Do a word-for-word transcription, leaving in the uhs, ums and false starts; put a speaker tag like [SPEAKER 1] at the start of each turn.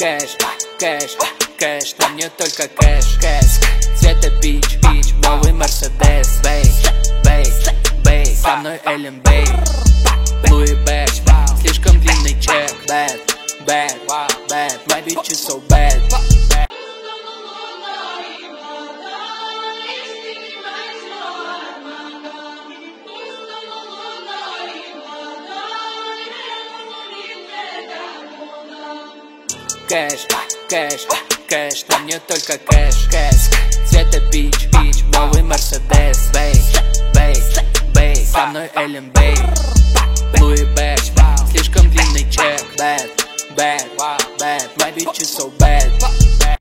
[SPEAKER 1] Кэш, кэш, кэш, на мне только кэш, кэш. Цвета бич, бич, новый Мерседес. Бэй, бэй, бэй, со мной Эллен Бэй. Луи Бэш, слишком длинный чек. Bad, bad, bad, my bitch is so bad. Кэш, кэш, кэш, на мне только кэш, кэш. Цвета бич, бич, новый Мерседес. Бэй, бэй, бэй, со мной Эллен Бэй. Луи Бэш, слишком длинный чек. Bad, bad, bad, my bitch is so bad.